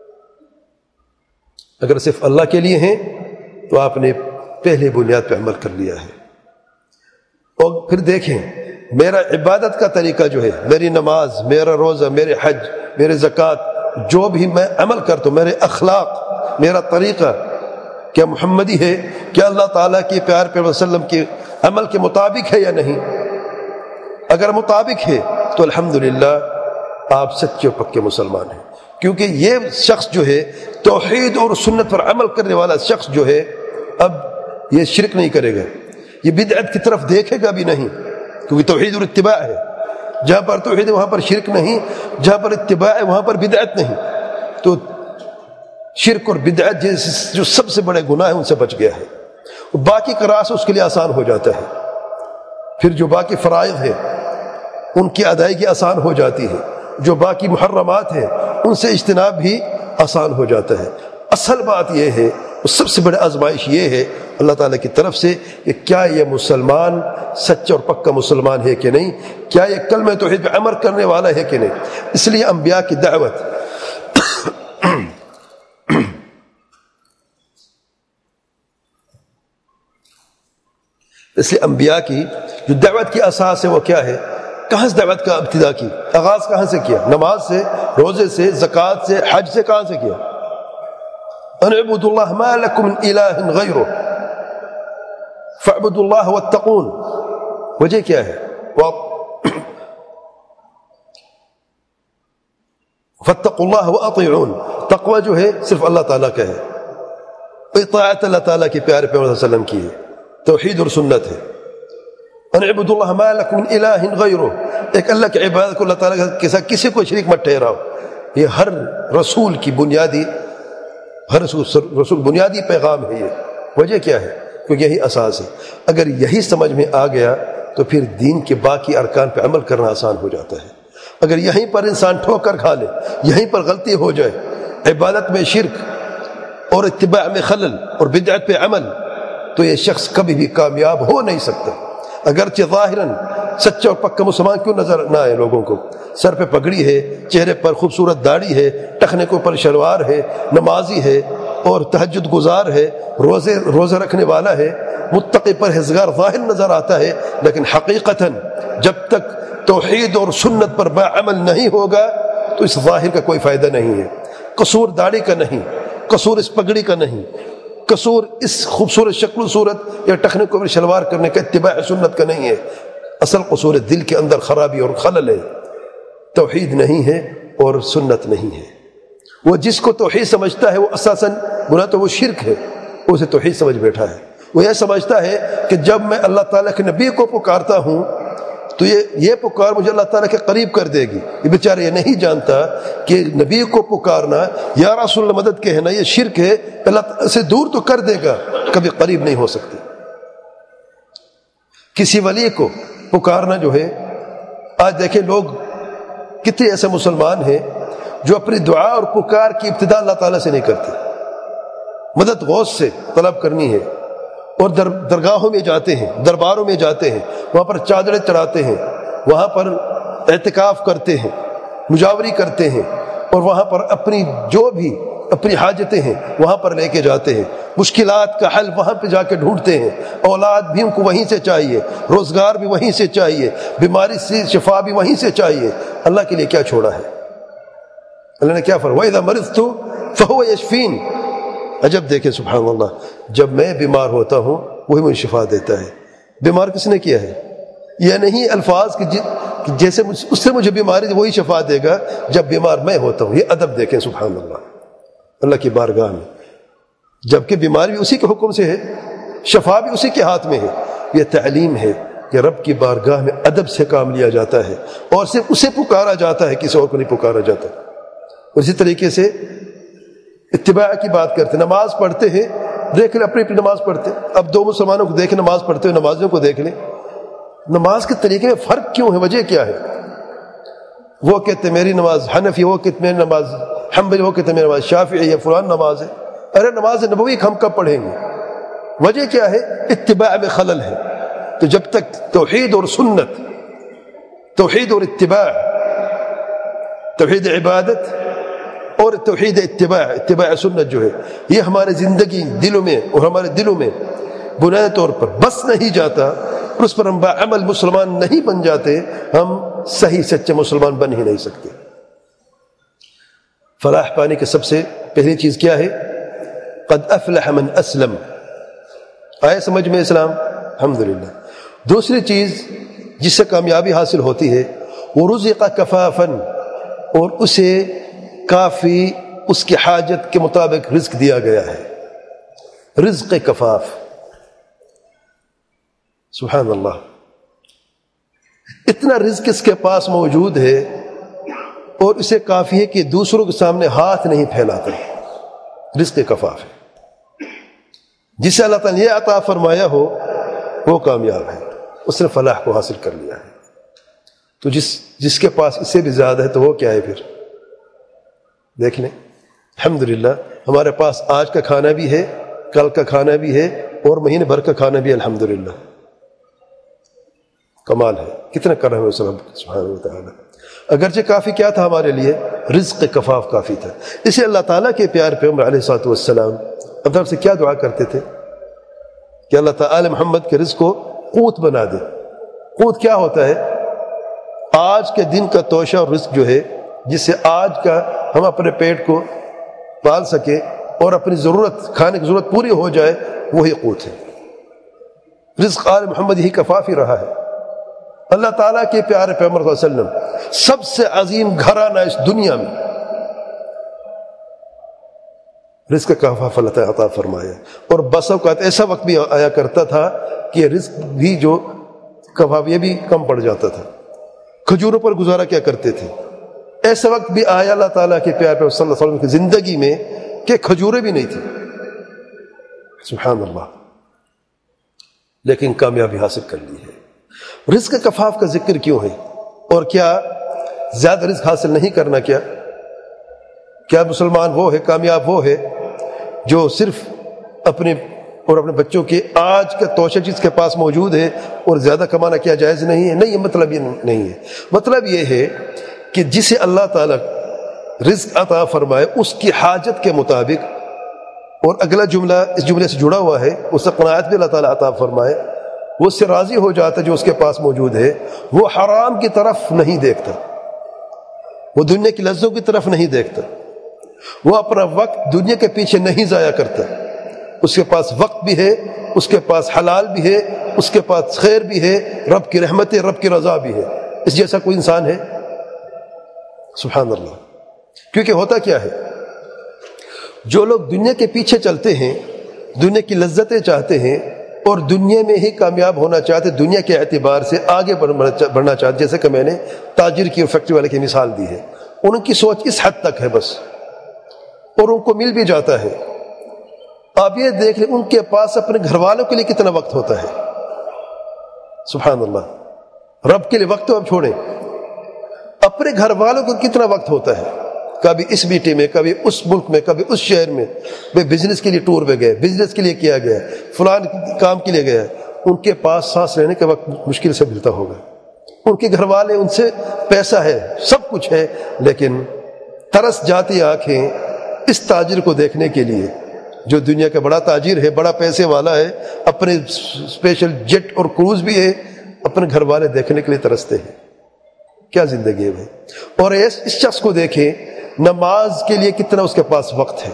اگر صرف اللہ کے لیے ہیں تو آپ نے پہلے بنیاد پہ عمل کر لیا ہے۔ اور پھر دیکھیں میرا عبادت کا طریقہ جو ہے، میری نماز، میرا روزہ، میرے حج، میرے زکوٰۃ، جو بھی میں عمل کرتا ہوں، میرے اخلاق، میرا طریقہ کیا محمدی ہے؟ کیا اللہ تعالیٰ کے پیار پیغمبر صلی اللہ علیہ وسلم کے عمل کے مطابق ہے یا نہیں؟ اگر مطابق ہے تو الحمدللہ آپ سچے اور پکے مسلمان ہیں، کیونکہ یہ شخص جو ہے توحید اور سنت پر عمل کرنے والا شخص جو ہے اب یہ شرک نہیں کرے گا، یہ بدعت کی طرف دیکھے گا بھی نہیں، کیونکہ توحید اور اتباع ہے۔ جہاں پر توحید ہے وہاں پر شرک نہیں، جہاں پر اتباع ہے وہاں پر بدعت نہیں۔ تو شرک اور بدعت جو سب سے بڑے گناہ ہیں ان سے بچ گیا ہے، باقی کا راستہ اس کے لیے آسان ہو جاتا ہے۔ پھر جو باقی فرائض ہے ان کی ادائیگی آسان ہو جاتی ہے، جو باقی محرمات ہیں ان سے اجتناب بھی آسان ہو جاتا ہے۔ اصل بات یہ ہے، سب سے بڑی آزمائش یہ ہے اللہ تعالیٰ کی طرف سے کہ کیا یہ مسلمان سچا اور پکا مسلمان ہے کہ نہیں، کیا یہ کلمہ توحید پہ عمل کرنے والا ہے کہ نہیں۔ اس لیے انبیاء کی دعوت اس لیے انبیاء کی جو دعوت کی اساس ہے وہ کیا ہے؟ کہاں سے دعوت کا ابتدا کی، آغاز کہاں سے کیا؟ نماز سے، روزے سے، زکوٰۃ سے، حج سے، کہاں سے کیا؟ ان اعبدوا اللہ ما لکم من الہ غیرہ فاعبدوا اللہ واتقون۔ وجہ کیا ہے؟ فاتقوا اللہ واطیعون، تقوی جو ہے صرف اللہ تعالیٰ کا ہے، اطاعت اللہ تعالیٰ کے پیارے پیغمبر صلی اللہ علیہ وسلم کی ہے، توحید اور سنت ہے۔ ان اعبدوا اللہ ما لکم من الہ غیرہ، ایک اللہ کی عبادت کو اللہ تعالیٰ کے ساتھ کسی کو شریک مت ٹھہراؤ۔ یہ ہر رسول کی بنیادی ہر رسول, رسول بنیادی پیغام ہے۔ یہ وجہ کیا ہے؟ کیونکہ یہی اساس ہے۔ اگر یہی سمجھ میں آ گیا تو پھر دین کے باقی ارکان پہ عمل کرنا آسان ہو جاتا ہے۔ اگر یہیں پر انسان ٹھوکر کھا لے، یہیں پر غلطی ہو جائے، عبادت میں شرک اور اتباع میں خلل اور بدعت پہ عمل، تو یہ شخص کبھی بھی کامیاب ہو نہیں سکتا، اگرچہ ظاہراً سچا اور پکا مسلمان کیوں نظر نہ آئے لوگوں کو۔ سر پہ پگڑی ہے، چہرے پر خوبصورت داڑھی ہے، ٹخنے کے اوپر شلوار ہے، نمازی ہے اور تہجد گزار ہے، روزے روزہ رکھنے والا ہے، متقی پرہیزگار ظاہر نظر آتا ہے، لیکن حقیقتاً جب تک توحید اور سنت پر عمل نہیں ہوگا تو اس ظاہر کا کوئی فائدہ نہیں ہے۔ قصور داڑھی کا نہیں، قصور اس پگڑی کا نہیں، قصور اس خوبصورت شکل و صورت یا ٹخنے کو شلوار کرنے کا، اتباع سنت کا نہیں ہے۔ اصل قصور دل کے اندر خرابی اور خلل ہے، توحید نہیں ہے اور سنت نہیں ہے۔ وہ جس کو توحید سمجھتا ہے وہ اساساً بنا تو وہ شرک ہے، وہ اسے توحید سمجھ بیٹھا ہے۔ وہ یہ سمجھتا ہے کہ جب میں اللہ تعالیٰ کے نبی کو پکارتا ہوں تو یہ یہ پکار مجھے اللہ تعالیٰ کے قریب کر دے گی۔ یہ بیچارہ یہ نہیں جانتا کہ نبی کو پکارنا یا رسول اللہ مدد کہنا یہ شرک ہے، اللہ سے دور تو کر دے گا، کبھی قریب نہیں ہو سکتی۔ کسی ولی کو پکارنا جو ہے، آج دیکھیں لوگ کتنے ایسے مسلمان ہیں جو اپنی دعا اور پکار کی ابتدا اللہ تعالیٰ سے نہیں کرتے، مدد غوث سے طلب کرنی ہے، اور در درگاہوں میں جاتے ہیں، درباروں میں جاتے ہیں، وہاں پر چادریں چڑھاتے ہیں، وہاں پر اعتکاف کرتے ہیں، مجاوری کرتے ہیں، اور وہاں پر اپنی جو بھی اپنی حاجتیں ہیں وہاں پر لے کے جاتے ہیں، مشکلات کا حل وہاں پہ جا کے ڈھونڈتے ہیں، اولاد بھی ان کو وہیں سے چاہیے، روزگار بھی وہیں سے چاہیے، بیماری سے شفا بھی وہیں سے چاہیے۔ اللہ کے لیے کیا چھوڑا ہے؟ اللہ نے کیا فرمایا؟ وَإِذَا مَرِضْتُ فَهُوَ يَشْفِينِ۔ عجب دیکھیں سبحان اللہ، جب میں بیمار ہوتا ہوں وہی مجھے شفا دیتا ہے۔ بیمار کس نے کیا ہے؟ یہ نہیں الفاظ کہ جیسے اس سے مجھے بیماری وہی شفا دے گا، جب بیمار میں ہوتا ہوں۔ یہ ادب دیکھیں سبحان اللہ اللہ کی بارگاہ میں، جبکہ بیماری بھی اسی کے حکم سے ہے، شفا بھی اسی کے ہاتھ میں ہے۔ یہ تعلیم ہے کہ رب کی بارگاہ میں ادب سے کام لیا جاتا ہے اور صرف اسے پکارا جاتا ہے، کسی اور کو نہیں پکارا جاتا۔ اسی طریقے سے اتباع کی بات کرتے، نماز پڑھتے ہیں، دیکھ لیں اپنی اپنی نماز پڑھتے، اب دو مسلمانوں کو دیکھ نماز پڑھتے ہوئے نمازیوں کو دیکھ لیں، نماز کے طریقے میں فرق کیوں ہے؟ وجہ کیا ہے؟ وہ کہتے میری نماز حنفی، وہ کہتے میری نماز حنبلی وہ کہتے ہیں میری نماز شافعی ہے، فلان نماز ہے. ارے نماز نبوی ہم کب پڑھیں گے؟ وجہ کیا ہے؟ اتباع میں خلل ہے. تو جب تک توحید اور سنت، توحید اور اتباع، توحید عبادت اور توحید اتباع، اتباع سنت جو ہے، یہ ہمارے زندگی دلوں میں اور ہمارے دلوں میں بنیادی طور پر بس نہیں جاتا، اور اس پر ہم باعمل مسلمان نہیں بن جاتے، ہم صحیح سچے مسلمان بن ہی نہیں سکتے. فلاح پانے کی سب سے پہلی چیز کیا ہے؟ قد افلح من اسلم. آئے سمجھ میں اسلام؟ الحمدللہ. دوسری چیز جس سے کامیابی حاصل ہوتی ہے، ورزق کفافا، اور اسے کافی اس کی حاجت کے مطابق رزق دیا گیا ہے. رزق کفاف، سبحان اللہ. اتنا رزق اس کے پاس موجود ہے اور اسے کافی ہے کہ دوسروں کے سامنے ہاتھ نہیں پھیلاتا. رزق کفاف ہے. جسے اللہ تعالیٰ نے یہ عطا فرمایا ہو وہ کامیاب ہے، اس نے فلاح کو حاصل کر لیا ہے. تو جس جس کے پاس اس سے بھی زیادہ ہے تو وہ کیا ہے پھر؟ دیکھ لیں. الحمدللہ ہمارے پاس آج کا کھانا بھی ہے، کل کا کھانا بھی ہے، اور مہینے بھر کا کھانا بھی ہے. الحمدللہ کمال ہے. کتنا کرم ہے اس رب سبحانہ و تعالیٰ. اگرچہ کافی کیا تھا ہمارے لیے؟ رزق کفاف کافی تھا. اسے اللہ تعالیٰ کے پیارے پیغمبر علیہ الصلوۃ والسلام اپنے سے کیا دعا کرتے تھے کہ اللہ تعالیٰ محمد کے رزق کو قوت بنا دے. قوت کیا ہوتا ہے؟ آج کے دن کا توشہ اور رزق جو ہے، جس سے آج کا ہم اپنے پیٹ کو پال سکے اور اپنی ضرورت، کھانے کی ضرورت پوری ہو جائے، وہی قوت ہے. رزق آل محمد ہی کفافی رہا ہے. اللہ تعالیٰ کے پیارے پیغمبر صلی اللہ علیہ وسلم سب سے عظیم گھرانہ اس دنیا میں رزق کا کفاف اللہ تعالیٰ عطا فرمایا. اور بس اوقات ایسا وقت بھی آیا کرتا تھا کہ رزق بھی جو کفاف یہ بھی کم پڑ جاتا تھا، کھجوروں پر گزارا کیا کرتے تھے. ایسا وقت بھی آیا اللہ تعالیٰ کے پیارے پیغمبر صلی اللہ علیہ وسلم کی زندگی میں کہ کھجوریں بھی نہیں تھیں. سبحان اللہ. لیکن کامیابی حاصل کر لی ہے. رزق کفاف کا ذکر کیوں ہے؟ اور کیا زیادہ رزق حاصل نہیں کرنا؟ کیا کیا مسلمان وہ ہے، کامیاب وہ ہے جو صرف اپنے اور اپنے بچوں کے آج کا توشہ جس کے پاس موجود ہے اور زیادہ کمانا کیا جائز نہیں ہے؟ نہیں، مطلب یہ نہیں ہے. مطلب یہ ہے کہ جسے اللہ تعالیٰ رزق عطا فرمائے اس کی حاجت کے مطابق، اور اگلا جملہ اس جملے سے جڑا ہوا ہے، اس سے قناعت بھی اللہ تعالیٰ عطا فرمائے، وہ اس سے راضی ہو جاتا ہے جو اس کے پاس موجود ہے. وہ حرام کی طرف نہیں دیکھتا، وہ دنیا کی لذتوں کی طرف نہیں دیکھتا، وہ اپنا وقت دنیا کے پیچھے نہیں ضائع کرتا. اس کے پاس وقت بھی ہے، اس کے پاس حلال بھی ہے، اس کے پاس خیر بھی ہے، رب کی رحمت ہے، رب کی رضا بھی ہے. اس جیسا کوئی انسان ہے؟ سبحان اللہ. کیونکہ ہوتا کیا ہے، جو لوگ دنیا کے پیچھے چلتے ہیں، دنیا کی لذتیں چاہتے ہیں اور دنیا میں ہی کامیاب ہونا چاہتے، دنیا کے اعتبار سے آگے بڑھنا چاہتے، جیسے کہ میں نے تاجر کی اور فیکٹری والے کی مثال دی ہے، ان کی سوچ اس حد تک ہے بس، اور ان کو مل بھی جاتا ہے. آپ یہ دیکھ لیں ان کے پاس اپنے گھر والوں کے لیے کتنا وقت ہوتا ہے. سبحان اللہ. رب کے لیے وقت تو اب چھوڑیں، اپنے گھر والوں کو کتنا وقت ہوتا ہے. کبھی اس میٹی میں، کبھی اس ملک میں، کبھی اس شہر میں، بھائی بزنس کے لیے ٹور پہ گئے، بزنس کے لیے کیا گیا، فلان کام کے لیے گیا. ان کے پاس سانس لینے کا وقت مشکل سے ملتا ہوگا. ان کے گھر والے، ان سے پیسہ ہے، سب کچھ ہے، لیکن ترس جاتی آنکھیں اس تاجر کو دیکھنے کے لیے جو دنیا کا بڑا تاجر ہے، بڑا پیسے والا ہے، اپنے اسپیشل جیٹ اور کروز بھی ہے، اپنے گھر والے دیکھنے کے لیے ترستے ہیں. کیا زندگی ہے بھائی. اور اس شخص کو دیکھیں، نماز کے لیے کتنا اس کے پاس وقت ہے.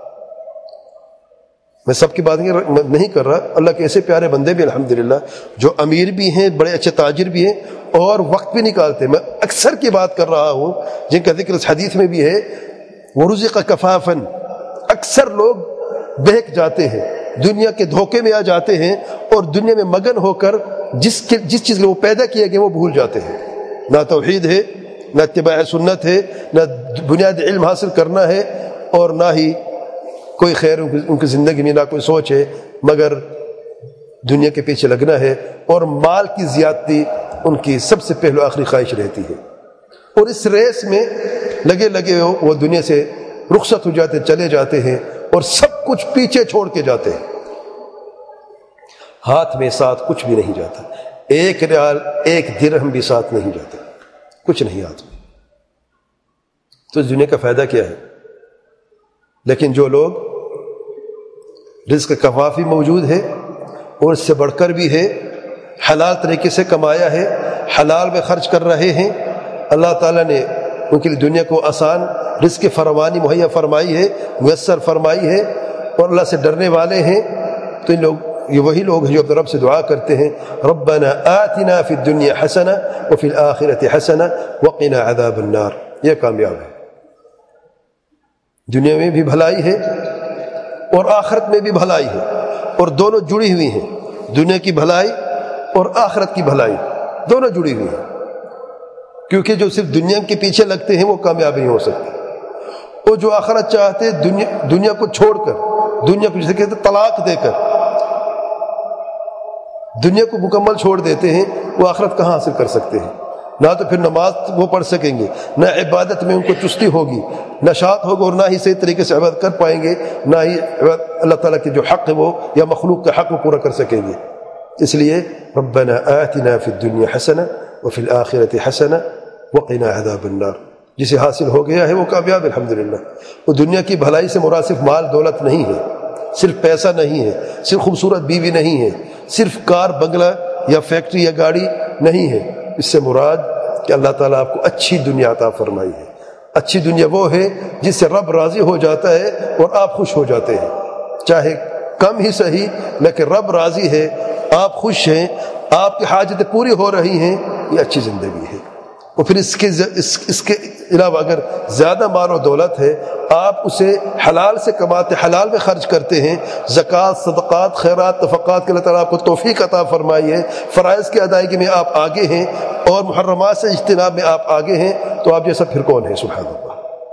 میں سب کی بات نہیں کر رہا، اللہ کے ایسے پیارے بندے بھی الحمدللہ جو امیر بھی ہیں، بڑے اچھے تاجر بھی ہیں اور وقت بھی نکالتے. میں اکثر کی بات کر رہا ہوں جن کا ذکر اس حدیث میں بھی ہے، ورزق کفافاً. اکثر لوگ بہک جاتے ہیں، دنیا کے دھوکے میں آ جاتے ہیں اور دنیا میں مگن ہو کر جس کے جس چیز کے وہ پیدا کیے گئے وہ بھول جاتے ہیں. نہ توحید ہے، نہ اتباع سنت ہے، نہ بنیادی علم حاصل کرنا ہے، اور نہ ہی کوئی خیر ان کی زندگی میں، نہ کوئی سوچ ہے مگر دنیا کے پیچھے لگنا ہے. اور مال کی زیادتی ان کی سب سے پہلو آخری خواہش رہتی ہے. اور اس ریس میں لگے لگے ہو وہ دنیا سے رخصت ہو جاتے چلے جاتے ہیں اور سب کچھ پیچھے چھوڑ کے جاتے ہیں. ہاتھ میں ساتھ کچھ بھی نہیں جاتا, ایک ریال ایک درہم بھی ساتھ نہیں جاتا, کچھ نہیں ہاتھ میں. تو اس دنیا کا فائدہ کیا ہے؟ لیکن جو لوگ رزق کفافی موجود ہے اور اس سے بڑھ کر بھی ہے, حلال طریقے سے کمایا ہے, حلال میں خرچ کر رہے ہیں, اللہ تعالیٰ نے ان کے لیے دنیا کو آسان رزق کی فراوانی مہیا فرمائی ہے, میسر فرمائی ہے, اور اللہ سے ڈرنے والے ہیں, تو ان لوگ یہ وہی لوگ ہیں جو اپنے رب سے دعا کرتے ہیں, ربنا آتنا فی الدنیا حسنہ وفی الآخرۃ حسنہ وقنا عذاب النار. یہ کامیاب ہے. دنیا میں بھی بھلائی ہے اور آخرت میں بھی بھلائی ہے, اور دونوں جڑی ہوئی ہیں. دنیا کی بھلائی اور آخرت کی بھلائی دونوں جڑی ہوئی ہیں, کیونکہ جو صرف دنیا کے پیچھے لگتے ہیں وہ کامیاب نہیں ہو سکتے, اور جو آخرت چاہتے دنیا دنیا کو چھوڑ کر, دنیا کو جسے کہتے طلاق دے کر دنیا کو مکمل چھوڑ دیتے ہیں, وہ آخرت کہاں حاصل کر سکتے ہیں؟ نہ تو پھر نماز وہ پڑھ سکیں گے, نہ عبادت میں ان کو چستی ہوگی, نشاط ہوگا, اور نہ ہی صحیح طریقے سے عبادت کر پائیں گے, نہ ہی اللہ تعالیٰ کے جو حق ہے وہ یا مخلوق کا حق وہ پورا کر سکیں گے. اس لیے ربنا آتنا فی الدنیا حسنہ وفی الآخرۃ حسنہ وقنا عذاب النار. جسے حاصل ہو گیا ہے وہ کامیاب الحمدللہ. وہ دنیا کی بھلائی سے مراد صرف مال دولت نہیں ہے, صرف پیسہ نہیں ہے, صرف خوبصورت بیوی نہیں ہے, صرف کار بنگلہ یا فیکٹری یا گاڑی نہیں ہے. اس سے مراد کہ اللہ تعالیٰ آپ کو اچھی دنیا عطا فرمائی ہے. اچھی دنیا وہ ہے جس سے رب راضی ہو جاتا ہے اور آپ خوش ہو جاتے ہیں, چاہے کم ہی صحیح, لیکن رب راضی ہے, آپ خوش ہیں, آپ کی حاجتیں پوری ہو رہی ہیں. یہ اچھی زندگی ہے. اور پھر اس کے اس, اس کے علاوہ اگر زیادہ مال و دولت ہے, آپ اسے حلال سے کماتے, حلال میں خرچ کرتے ہیں, زکوٰۃ, صدقات, خیرات, نفقات کے اللہ تعالیٰ آپ کو توفیق عطا فرمائی ہے, فرائض کی ادائیگی میں آپ آگے ہیں اور محرمات سے اجتناب میں آپ آگے ہیں, تو آپ جیسا پھر کون ہے؟ سبحان اللہ.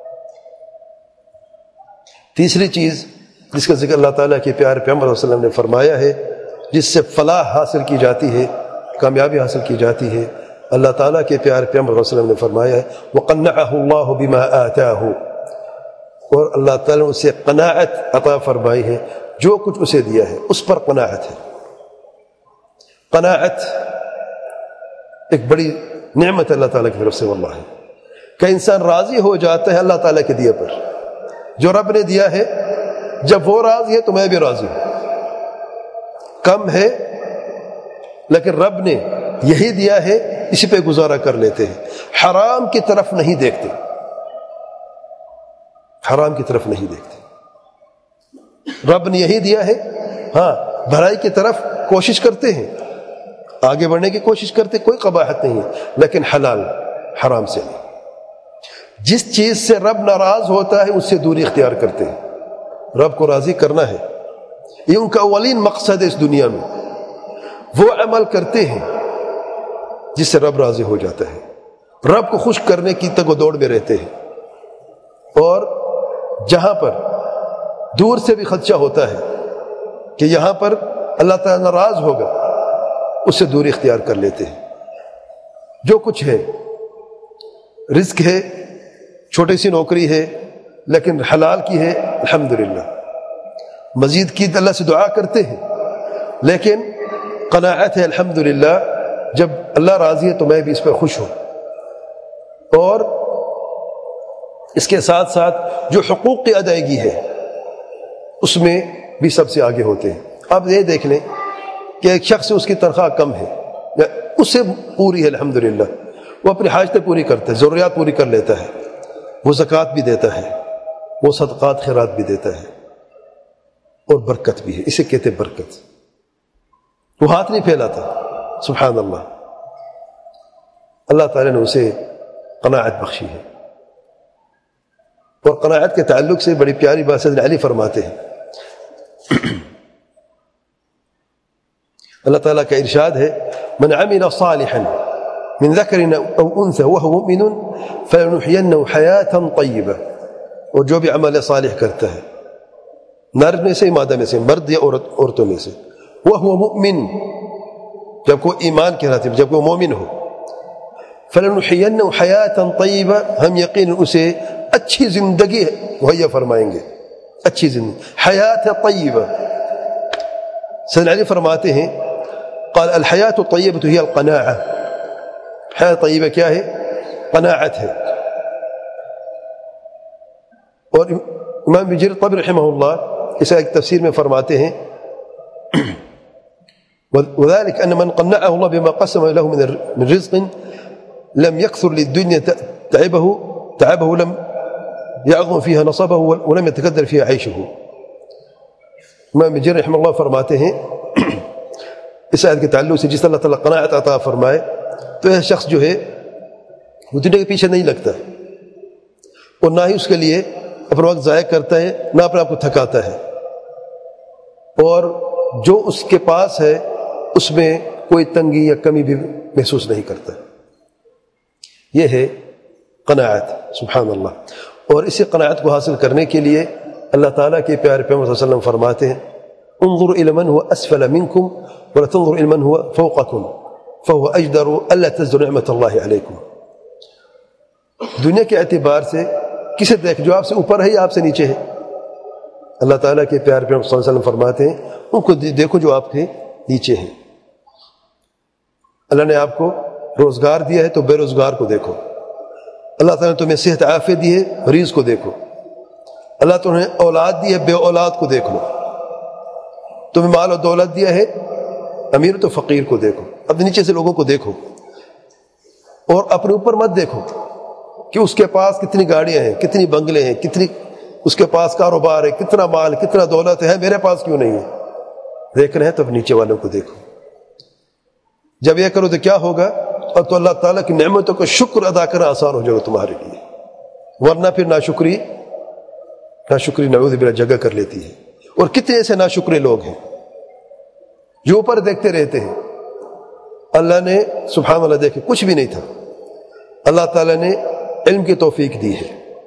تیسری چیز جس کا ذکر اللہ تعالیٰ کے پیارے پیغمبر صلی اللہ علیہ وسلم نے فرمایا ہے, جس سے فلاح حاصل کی جاتی ہے, کامیابی حاصل کی جاتی ہے, اللہ تعالیٰ کے پیارے پیغمبر صلی اللہ علیہ وسلم نے فرمایا ہے وَقَنَّعَهُ اللَّهُ بِمَا آتَاهُ, اور اللہ تعالیٰ نے اسے قناعت عطا فرمائی ہے, جو کچھ اسے دیا ہے اس پر قناعت ہے. قناعت ایک بڑی نعمت اللہ تعالیٰ کی طرف سے واللہ ہے, کہ انسان راضی ہو جاتا ہے اللہ تعالیٰ کے دیے پر. جو رب نے دیا ہے, جب وہ راضی ہے تو میں بھی راضی ہوں. کم ہے لیکن رب نے یہی دیا ہے, اسی پہ گزارا کر لیتے ہیں, حرام کی طرف نہیں دیکھتے, حرام کی طرف نہیں دیکھتے. رب نے یہی دیا ہے, ہاں بھلائی کی طرف کوشش کرتے ہیں, آگے بڑھنے کی کوشش کرتے, کوئی قباحت نہیں ہے, لیکن حلال, حرام سے نہیں. جس چیز سے رب ناراض ہوتا ہے اس سے دوری اختیار کرتے ہیں. رب کو راضی کرنا ہے, یہ ان کا اولین مقصد ہے اس دنیا میں. وہ عمل کرتے ہیں جس سے رب راضی ہو جاتا ہے, رب کو خوش کرنے کی تگ و دوڑ میں رہتے ہیں, اور جہاں پر دور سے بھی خدشہ ہوتا ہے کہ یہاں پر اللہ تعالیٰ ناراض ہوگا, اس سے دوری اختیار کر لیتے ہیں. جو کچھ ہے, رزق ہے, چھوٹی سی نوکری ہے لیکن حلال کی ہے, الحمدللہ. مزید کی اللہ سے دعا کرتے ہیں, لیکن قناعت ہے الحمدللہ, جب اللہ راضی ہے تو میں بھی اس پہ خوش ہوں. اور اس کے ساتھ ساتھ جو حقوق کی ادائیگی ہے اس میں بھی سب سے آگے ہوتے ہیں. اب یہ دیکھ لیں کہ ایک شخص اس کی تنخواہ کم ہے, اس سے پوری ہے الحمدللہ, وہ اپنی حاجتیں پوری کرتا ہے, ضروریات پوری کر لیتا ہے, وہ زکوٰۃ بھی دیتا ہے, وہ صدقات خیرات بھی دیتا ہے, اور برکت بھی ہے. اسے کہتے ہیں برکت. وہ ہاتھ نہیں پھیلاتا, سبحان اللہ. اللہ تعالیٰ نے اسے قناعت بخشی ہے. اور قناعت کے تعلق سے بڑی پیاری بات سیدنا علی فرماتے ہیں, اللہ تعالیٰ کا ارشاد ہے من عمل صالحا من ذکر او انثى وهو مؤمن فلنحيينه حیاة طیبہ. اور جو بھی عمل صالح کرتا ہے, نر میں سے, مادہ میں سے, مرد یا عورت, عورتوں میں سے, وهو مؤمن, جب کوئی ایمان کے رہتے, جب کوئی مومن ہو, فلنحيينه حیاة طیبہ, ہم یقین اسے اچھی زندگی مہیا فرمائیں گے، اچھی زندگی، حیات طیبہ۔ سیدنا علی فرماتے ہیں قال الحیات الطیبۃ ہی القناعہ، حیات طیبہ کیا ہے؟ قناعت ہے۔ اور امام ابن جریر طبری رحمہ اللہ اس ایک تفسیر میں فرماتے ہیں وذلك ان من قنعه الله بما قسم له من رزق لم يكثر للدنيا تعبه تعبه لم يعظم فيها نصبه ولم يتكدر فيها عيشه۔ امام ابن جریر رحمہ اللہ فرماتے ہیں اس آیت کے تعلق سے جس اللہ تعالیٰ قناعت عطا فرمائے تو یہ شخص جو ہے وہ دنیا کے پیچھے نہیں لگتا اور نہ ہی اس کے لیے اپنا وقت ضائع کرتا ہے، نہ اپنے آپ کو تھکاتا ہے، اور جو اس کے پاس ہے اس میں کوئی تنگی یا کمی بھی محسوس نہیں کرتا۔ یہ ہے قناعت، سبحان اللہ۔ اور اسی قناعت کو حاصل کرنے کے لیے اللہ تعالیٰ کے پیارے پیغمبر صلی اللہ علیہ وسلم فرماتے ہیں انظروا الی من هو اسفل منکم ولا تنظروا الی من هو فوقکم فهو اجدر الا تزدروا نعمت اللہ علیکم۔ دنیا کے اعتبار سے کسے دیکھ جو آپ سے اوپر ہے یا آپ سے نیچے ہے؟ اللہ تعالیٰ کے پیارے پیغمبر صلی اللہ علیہ وسلم فرماتے ہیں ان کو دیکھو جو آپ کے نیچے ہیں۔ اللہ نے آپ کو روزگار دیا ہے تو بے روزگار کو دیکھو، اللہ تعالیٰ نے تمہیں صحت عافیت دی ہے، مریض کو دیکھو، اللہ تعالیٰ نے اولاد دی ہے، بے اولاد کو دیکھ لو، تمہیں مال و دولت دیا ہے، امیر تو فقیر کو دیکھو، اپنے نیچے سے لوگوں کو دیکھو اور اپنے اوپر مت دیکھو کہ اس کے پاس کتنی گاڑیاں ہیں، کتنی بنگلے ہیں، کتنی اس کے پاس کاروبار ہے، کتنا مال، کتنا دولت ہے، میرے پاس کیوں نہیں ہے؟ دیکھ رہے ہیں تو نیچے والوں کو دیکھو۔ جب یہ کرو تو کیا ہوگا؟ اور تو اللہ تعالیٰ کی نعمتوں کا شکر ادا کرنا آسان ہو جائے گا تمہارے لیے، ورنہ پھر ناشکری ناشکری نعوذ باللہ جگہ کر لیتی ہے۔ اور کتنے ایسے ناشکرے لوگ ہیں جو اوپر دیکھتے رہتے ہیں، اللہ نے سبحان اللہ دیکھے کچھ بھی نہیں تھا، اللہ تعالیٰ نے علم کی توفیق دی ہے،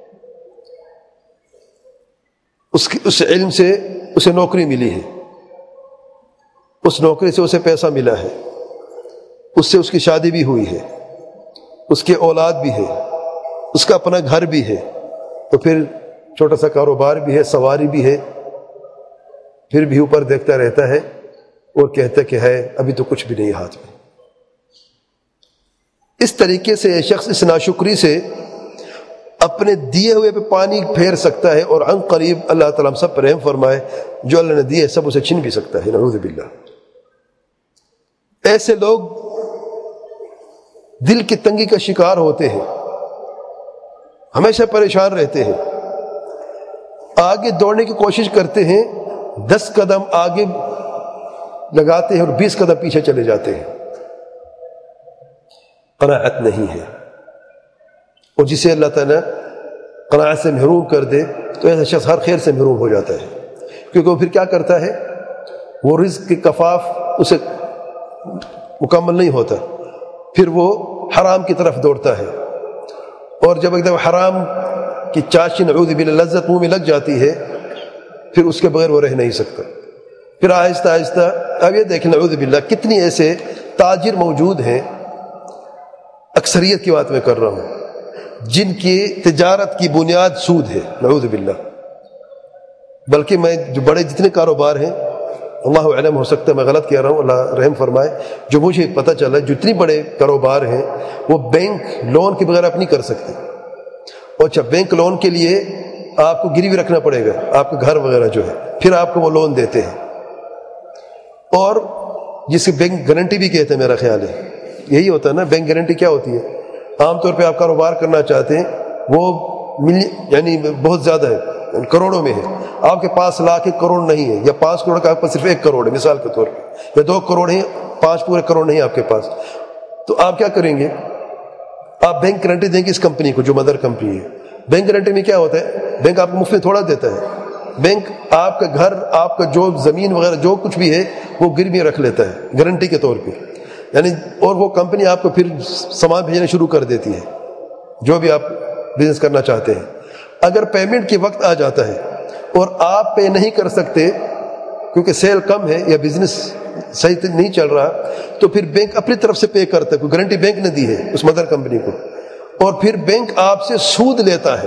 اس کی اس علم سے اسے نوکری ملی ہے، اس نوکری سے اسے پیسہ ملا ہے، اس سے اس کی شادی بھی ہوئی ہے، اس کے اولاد بھی ہے، اس کا اپنا گھر بھی ہے، تو پھر چھوٹا سا کاروبار بھی ہے، سواری بھی ہے، پھر بھی اوپر دیکھتا رہتا ہے اور کہتا کہ ہے ابھی تو کچھ بھی نہیں ہاتھ میں۔ اس طریقے سے شخص اس ناشکری سے اپنے دیے ہوئے پہ پانی پھیر سکتا ہے اور عن قریب اللہ تعالیٰ ہم سب پر رحم فرمائے، جو اللہ نے دیے سب اسے چھین بھی سکتا ہے، نعوذ باللہ۔ ایسے لوگ دل کی تنگی کا شکار ہوتے ہیں، ہمیشہ پریشان رہتے ہیں، آگے دوڑنے کی کوشش کرتے ہیں، دس قدم آگے لگاتے ہیں اور بیس قدم پیچھے چلے جاتے ہیں، قناعت نہیں ہے۔ اور جسے اللہ تعالیٰ قناعت سے محروم کر دے تو ایسا شخص ہر خیر سے محروم ہو جاتا ہے، کیونکہ وہ پھر کیا کرتا ہے، وہ رزق کے کفاف اسے مکمل نہیں ہوتا، پھر وہ حرام کی طرف دوڑتا ہے، اور جب ایک دم حرام کی چاشنی نعوذ باللہ لذت منہ میں لگ جاتی ہے پھر اس کے بغیر وہ رہ نہیں سکتا۔ پھر آہستہ آہستہ اب یہ دیکھیں نعوذ باللہ کتنی ایسے تاجر موجود ہیں، اکثریت کی بات میں کر رہا ہوں، جن کی تجارت کی بنیاد سود ہے، نعوذ باللہ۔ بلکہ میں جو بڑے جتنے کاروبار ہیں، اللہ علم ہو سکتا ہے میں غلط کہہ رہا ہوں، اللہ رحم فرمائے، جو مجھے پتہ چلا جتنی بڑے کاروبار ہیں وہ بینک لون کے بغیر آپ نہیں کر سکتے، اور اچھا بینک لون کے لیے آپ کو گروی رکھنا پڑے گا، آپ کا گھر وغیرہ جو ہے، پھر آپ کو وہ لون دیتے ہیں، اور جس کی بینک گارنٹی بھی کہتے ہیں، میرا خیال ہے یہی ہوتا ہے نا۔ بینک گارنٹی کیا ہوتی ہے؟ عام طور پہ آپ کاروبار کرنا چاہتے ہیں، وہ یعنی بہت زیادہ ہے، کروڑوں میں ہے، آپ کے پاس لاکھ ایک کروڑ نہیں ہے، یا پانچ کروڑ کا آپ کے پاس صرف ایک کروڑ ہے مثال کے طور پہ، یا دو کروڑ ہیں، پانچ پورے کروڑ نہیں آپ کے پاس، تو آپ کیا کریں گے؟ آپ بینک گارنٹی دیں گے اس کمپنی کو جو مدر کمپنی ہے۔ بینک گارنٹی میں کیا ہوتا ہے؟ بینک آپ کو مفت میں تھوڑا دیتا ہے، بینک آپ کا گھر، آپ کا جو زمین وغیرہ جو کچھ بھی ہے وہ گروی رکھ لیتا ہے گارنٹی کے طور پہ، یعنی اور وہ کمپنی آپ کو پھر سامان بھیجنا شروع کر دیتی ہے جو بھی آپ بزنس کرنا چاہتے ہیں۔ اگر پیمنٹ کے وقت آ جاتا ہے اور آپ پے نہیں کر سکتے کیونکہ سیل کم ہے یا بزنس صحیح نہیں چل رہا، تو پھر بینک اپنی طرف سے پے کرتا ہے، کوئی گارنٹی بینک نے دی ہے اس مدر کمپنی کو، اور پھر بینک آپ سے سود لیتا ہے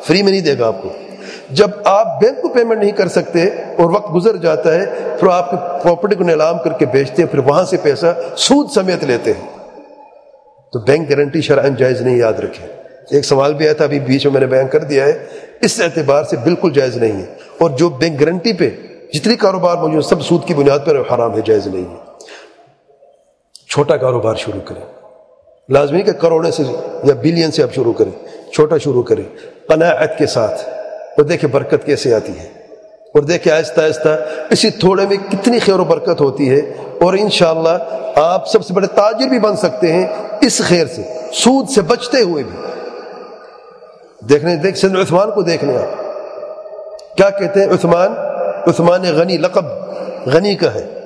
فری میں نہیں دے گا آپ کو. جب آپ بینک کو پیمنٹ نہیں کر سکتے اور وقت گزر جاتا ہے پھر آپ کی پراپرٹی کو نیلام کر کے بیچتے ہیں, پھر وہاں سے پیسہ سود سمیت لیتے ہیں, تو بینک گارنٹی شرعاً جائز نہیں, یاد رکھیں. ایک سوال بھی آیا تھا ابھی بیچ میں میں نے بیان کر دیا ہے, اس اعتبار سے بالکل جائز نہیں ہے. اور جو بینک گارنٹی پہ جتنی کاروبار موجود سب سود کی بنیاد پر حرام ہے, جائز نہیں ہے. چھوٹا کاروبار شروع کریں, لازمی کہ کروڑوں سے یا بلین سے آپ شروع کریں, چھوٹا شروع کریں قناعت کے ساتھ, اور دیکھیں برکت کیسے آتی ہے, اور دیکھیں آہستہ آہستہ اسی تھوڑے میں کتنی خیر و برکت ہوتی ہے, اور انشاءاللہ آپ سب سے بڑے تاجر بھی بن سکتے ہیں اس خیر سے, سود سے بچتے ہوئے بھی. دیکھنے دیکھ سیدنا عثمان کو دیکھنے آپ کیا کہتے ہیں, عثمان عثمان غنی, لقب غنی کا ہے,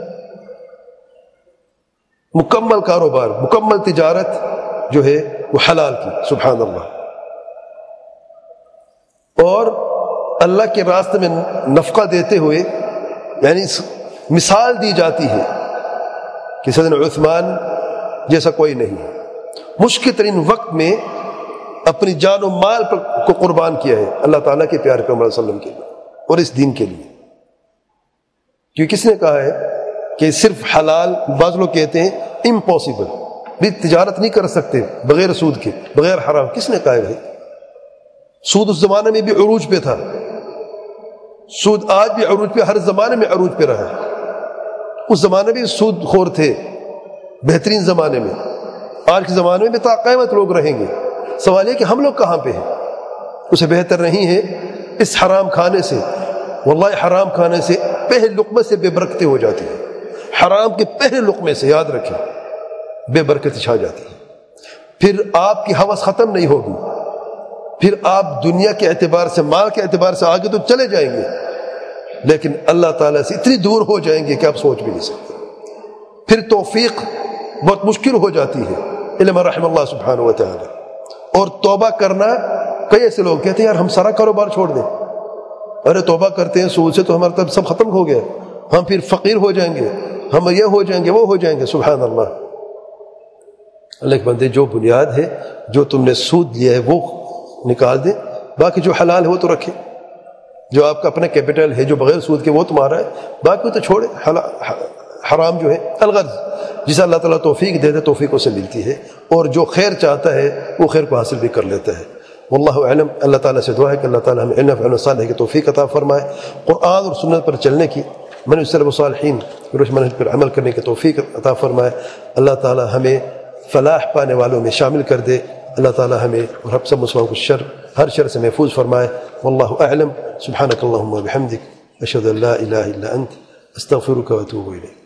مکمل کاروبار مکمل تجارت جو ہے وہ حلال کی, سبحان اللہ. اور اللہ کے راستے میں نفقہ دیتے ہوئے یعنی مثال دی جاتی ہے کہ سیدنا عثمان جیسا کوئی نہیں, مشکل ترین وقت میں اپنی جان و مال پر کو قربان کیا ہے اللہ تعالیٰ کے پیارے پیغمبر صلی اللہ علیہ وسلم کے لیے اور اس دین کے لیے. کیونکہ کس نے کہا ہے کہ صرف حلال, بعض لوگ کہتے ہیں امپاسبل, بھی تجارت نہیں کر سکتے بغیر سود کے, بغیر حرام. کس نے کہا ہے بھائی؟ سود اس زمانے میں بھی عروج پہ تھا, سود آج بھی عروج پہ, ہر زمانے میں عروج پہ رہا. اس زمانے میں سود خور تھے, بہترین زمانے میں, آج کے زمانے میں بھی تا قیامت لوگ رہیں گے. سوال یہ کہ ہم لوگ کہاں پہ ہیں؟ اسے بہتر نہیں ہے اس حرام کھانے سے, واللہ حرام کھانے سے پہلے لقمے سے بے برکتیں ہو جاتی ہیں, حرام کے پہلے لقمے سے, یاد رکھیں, بے برکتی چھا جاتی ہے. پھر آپ کی ہوس ختم نہیں ہوگی, پھر آپ دنیا کے اعتبار سے, مال کے اعتبار سے آگے تو چلے جائیں گے, لیکن اللہ تعالیٰ سے اتنی دور ہو جائیں گے کہ آپ سوچ بھی نہیں سکتے. پھر توفیق بہت مشکل ہو جاتی ہے, علم رحم اللہ سبحانہ و تعالی. اور توبہ کرنا, کئی ایسے لوگ کہتے ہیں یار ہم سارا کاروبار چھوڑ دیں, ارے توبہ کرتے ہیں سود سے تو ہمارا تب سب ختم ہو گیا, ہم پھر فقیر ہو جائیں گے, ہم یہ ہو جائیں گے, وہ ہو جائیں گے. سبحان اللہ. اللہ کے بندے, جو بنیاد ہے, جو تم نے سود لیا ہے وہ نکال دیں, باقی جو حلال ہے وہ تو رکھیں. جو آپ کا اپنا کیپٹل ہے جو بغیر سود کے وہ تمہارا ہے, باقی تو چھوڑے. حرام جو ہے الغرض, جسے اللہ تعالیٰ توفیق دے دے توفیق اسے ملتی ہے, اور جو خیر چاہتا ہے وہ خیر کو حاصل بھی کر لیتا ہے. واللہ اعلم. اللہ تعالیٰ سے دعا ہے کہ اللہ تعالیٰ ہمیں علم فعل صالح کی توفیق عطا فرمائے, قرآن اور سنت پر چلنے کی, منہج سلف صالحین روش منہج پر عمل کرنے کی توفیق عطا فرمائے. اللہ تعالیٰ ہمیں فلاح پانے والوں میں شامل کر دے. اللہ تعالیٰ ہمیں اور ہم سب مسلمانوں کو شر ہر شر سے محفوظ فرمائے. واللہ اعلم. سبحانک اللہم و بحمدک, اشہد ان لا الہ الا انت, استغفرک و اتوب الیک.